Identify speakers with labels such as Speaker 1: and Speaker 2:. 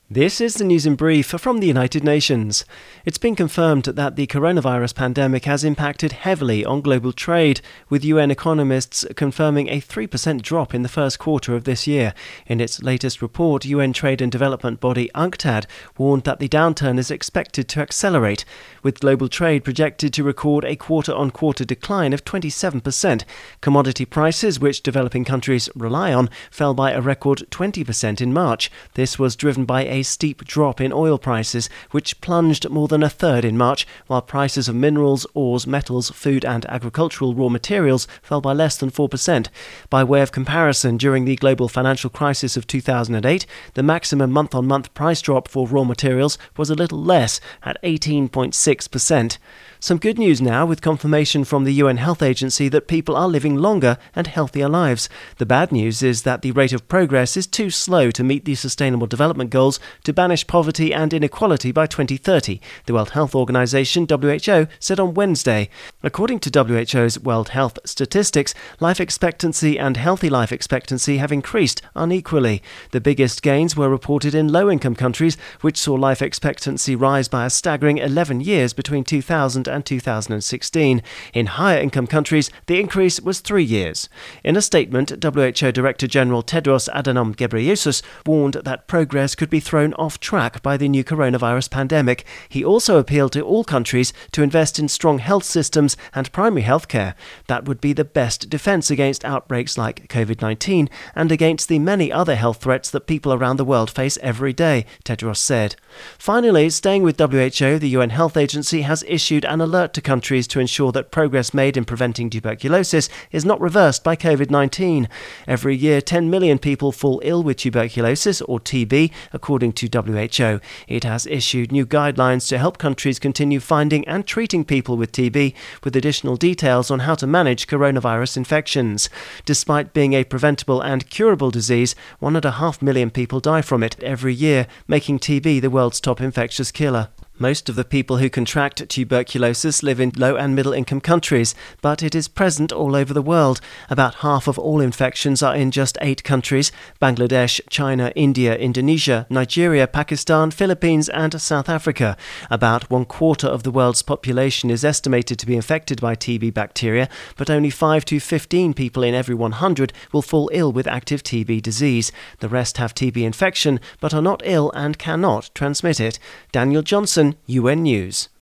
Speaker 1: This is the news in brief from the United Nations. It's been confirmed that the coronavirus pandemic has impacted heavily on global trade, with UN economists confirming a 3% drop in the first quarter of this year. In its latest report, UN trade and development body UNCTAD warned that the downturn is expected to accelerate, with global trade projected to record a quarter-on-quarter decline of 27%. Commodity prices, which developing countries rely on, fell by a record 20% in March. This was driven by a steep drop in oil prices, which plunged more than a third in March, while prices of minerals, ores, metals, food and agricultural raw materials fell by less than 4%. By way of comparison, during the global financial crisis of 2008, the maximum month-on-month price drop for raw materials was a little less, at 18.6%. Some good news now, with confirmation from the UN Health Agency that people are living longer and healthier lives. The bad news is that the rate of progress is too slow to meet the Sustainable Development Goals to banish poverty and inequality by 2030, the World Health Organization (WHO) said on Wednesday. According to WHO's World Health statistics, life expectancy and healthy life expectancy have increased unequally. The biggest gains were reported in low-income countries, which saw life expectancy rise by a staggering 11 years between 2000 and 2016. In higher-income countries, the increase was 3 years. In a statement, WHO Director General Tedros Adhanom Ghebreyesus warned that progress could be thrown off track by the new coronavirus pandemic. He also appealed to all countries to invest in strong health systems and primary health care. That would be the best defense against outbreaks like COVID-19 and against the many other health threats that people around the world face every day, Tedros said. Finally, staying with WHO, the UN Health Agency has issued an alert to countries to ensure that progress made in preventing tuberculosis is not reversed by COVID-19. Every year, 10 million people fall ill with tuberculosis, or TB, according to WHO. It has issued new guidelines to help countries continue finding and treating people with TB, with additional details on how to manage coronavirus infections. Despite being a preventable and curable disease, 1.5 million people die from it every year, making TB the world's top infectious killer. Most of the people who contract tuberculosis live in low and middle income countries, but it is present all over the world. About half of all infections are in just 8 countries: Bangladesh, China, India, Indonesia, Nigeria, Pakistan, Philippines and South Africa. About 1/4 of the world's population is estimated to be infected by TB bacteria, but only 5 to 15 people in every 100 will fall ill with active TB disease. The rest have TB infection, but are not ill and cannot transmit it. Daniel Johnson, UN News.